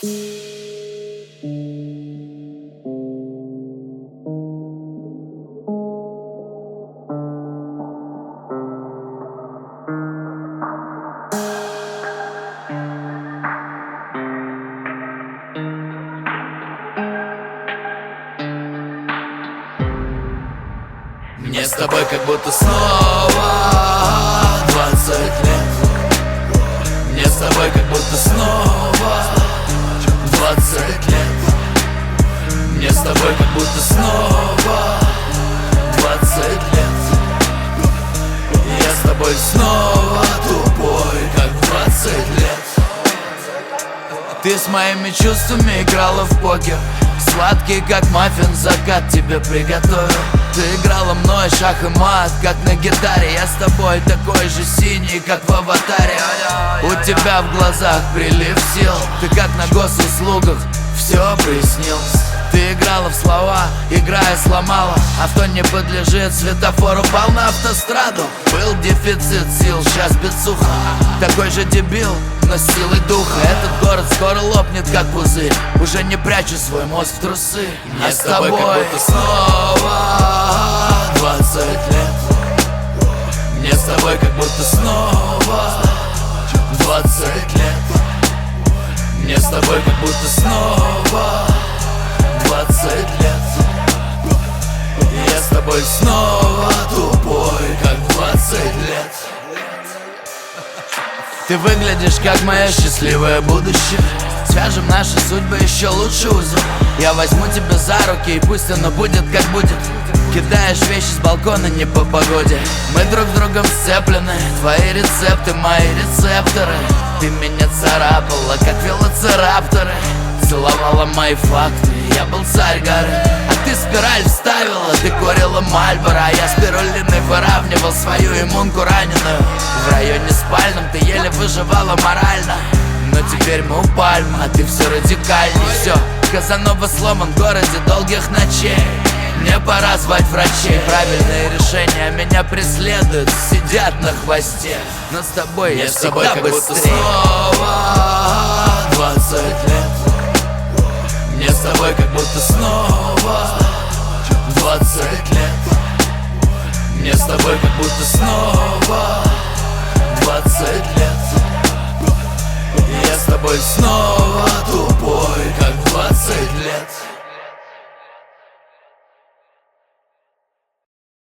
Мне с тобой как будто снова 20 лет. Мне с тобой как будто снова 20 лет. Мне с тобой как будто снова 20 лет. Я с тобой снова тупой, как 20 лет. Ты с моими чувствами играла в покер. Сладкий, как маффин, закат тебе приготовил. Ты играла мной шах и мат, как на гитаре. Я с тобой такой же синий, как в аватаре. У тебя в глазах прилив сил. Ты как на госуслугах, все приснилось. Ты играла в слова, играя сломала. Авто не подлежит светофор, упал на автостраду. Был дефицит сил, сейчас бицуха. Такой же дебил, но с силой духа. Этот город скоро лопнет, как пузырь. Уже не прячу свой мозг в трусы. Мне с тобой как будто снова 20 лет. Мне с тобой как будто снова 20 лет. Мне с тобой как будто снова 20 лет. Я с тобой снова тупой, как 20 лет. Ты выглядишь как мое счастливое будущее. Свяжем наши судьбы еще лучше узел. Я возьму тебя за руки, и пусть оно будет как будет. Кидаешь вещи с балкона не по погоде. Мы друг с другом сцеплены. Твои рецепты, мои рецепторы. Ты меня царапала, как велоцирапторы. Целовала мои факты, я был царь горы. А ты спираль вставила, ты курила Мальборо. А я спирулиной выравнивал свою иммунку раненую. В районе спальном ты еле выживала морально. Но теперь мы у пальмы, а ты все радикальней. Все, Казанова сломан в городе долгих ночей. Мне пора звать врачей. Правильные решения меня преследуют, сидят на хвосте. Но с тобой я всегда быстрее. Снова 20 лет. Мне с тобой как будто снова 20 лет. Мне с тобой как будто снова 20 лет. Я с тобой снова тупой, как 20 лет.